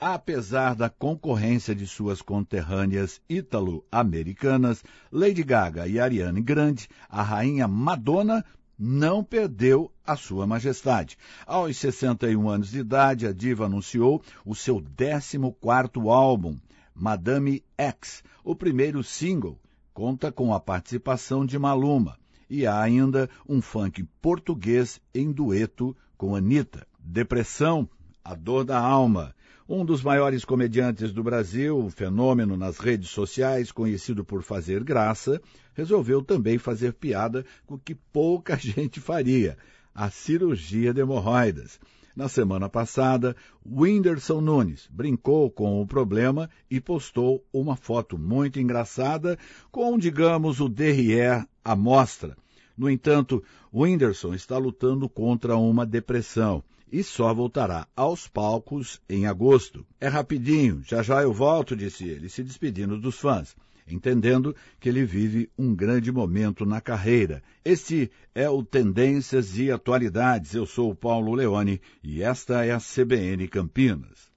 Apesar da concorrência de suas conterrâneas ítalo-americanas, Lady Gaga e Ariana Grande, a rainha Madonna não perdeu a sua majestade. Aos 61 anos de idade, a diva anunciou o seu 14º álbum, Madame X, o primeiro single, conta com a participação de Maluma, e há ainda um funk português em dueto com Anitta. Depressão, a dor da alma. Um dos maiores comediantes do Brasil, um fenômeno nas redes sociais, conhecido por fazer graça, resolveu também fazer piada com o que pouca gente faria, a cirurgia de hemorroidas. Na semana passada, Whindersson Nunes brincou com o problema e postou uma foto muito engraçada com, digamos, o derrière à mostra. No entanto, Whindersson está lutando contra uma depressão e só voltará aos palcos em agosto. É rapidinho, já já eu volto, disse ele, se despedindo dos fãs, entendendo que ele vive um grande momento na carreira. Este é o Tendências e Atualidades. Eu sou o Paulo Leone e esta é a CBN Campinas.